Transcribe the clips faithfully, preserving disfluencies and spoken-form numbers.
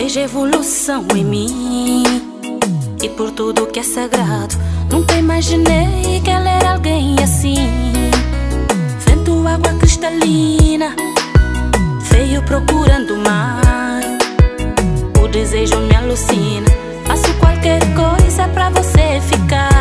vejo evolução em mim e por tudo que é sagrado. Nunca imaginei que ela era alguém assim. Vento, água cristalina, veio procurando mar. O desejo me alucina, faço qualquer coisa pra você ficar.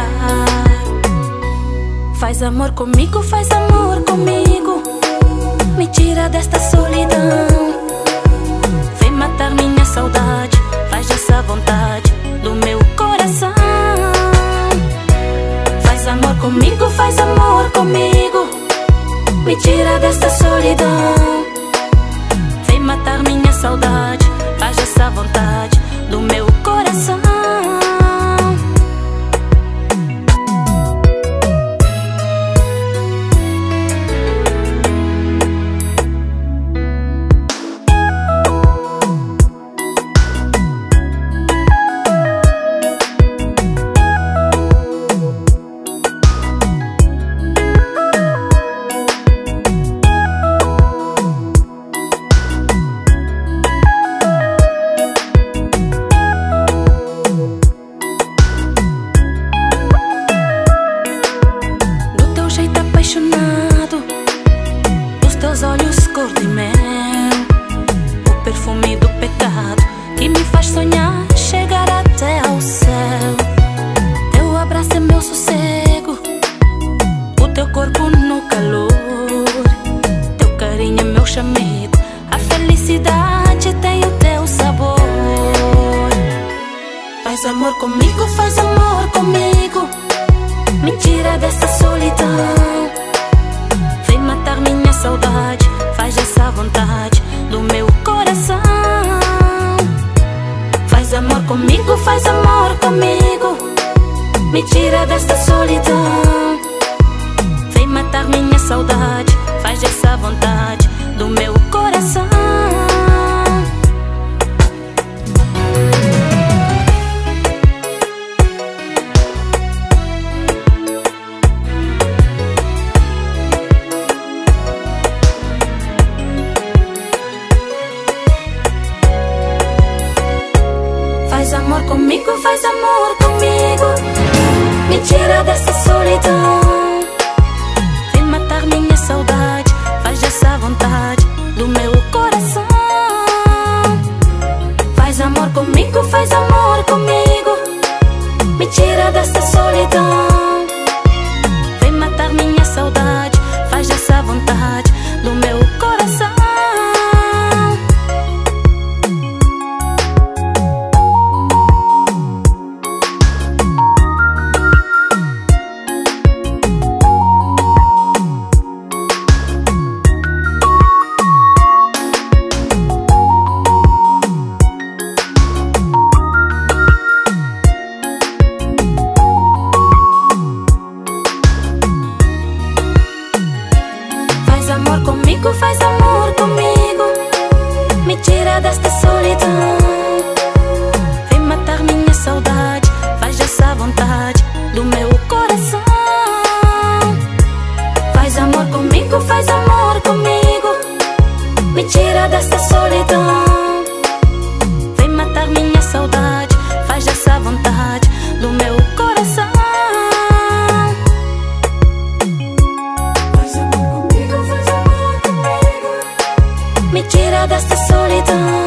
Faz amor comigo, faz amor comigo, me tira desta solidão. Vem matar minha saudade, faz essa vontade do meu coração. Faz amor comigo, faz amor comigo, me tira desta solidão. Vem matar minha saudade, faz essa vontade do meu coração. Dos teus olhos cor de mel, o perfume do pecado que me faz sonhar chegar até ao céu. Teu abraço é meu sossego, o teu corpo no calor, teu carinho é meu chamego, a felicidade tem o teu sabor. Faz amor comigo, faz amor comigo, me tira dessa solidão. Vem matar minha saudade, faz essa vontade do meu coração. Faz amor comigo, faz amor comigo, me tira desta solidão. Vem matar minha saudade, faz essa vontade do meu coração. Faz amor comigo, faz amor comigo, me tira dessa solidão. Vem matar minha saudade, faz essa vontade do meu coração. Faz amor comigo, faz amor comigo, me tira dessa solidão. Vem matar minha saudade, faz essa vontade do meu coração. Faz amor comigo, faz amor comigo, me tira desta solidão. Vem matar minha saudade, faz essa vontade do meu coração. Faz amor comigo, faz amor comigo, me tira desta solidão. Vem matar minha saudade, faz essa vontade do meu coração. Me tira desta solidão.